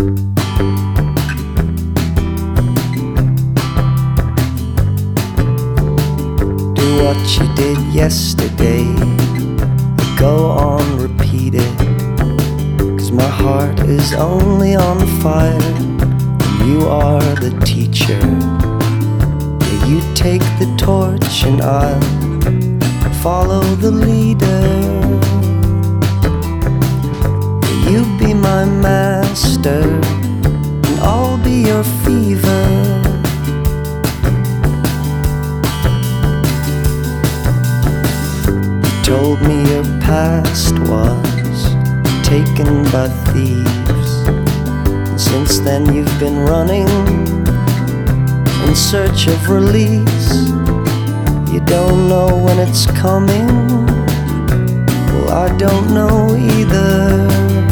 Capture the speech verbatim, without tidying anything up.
What you did yesterday, go on, repeat it. Cause my heart is only on fire when you are the teacher. Yeah, you take the torch and I'll follow the leader. Yeah, you be my master and I'll be your fever. Told me your past was taken by thieves, and since then you've been running in search of release. You don't know when it's coming, well I don't know either.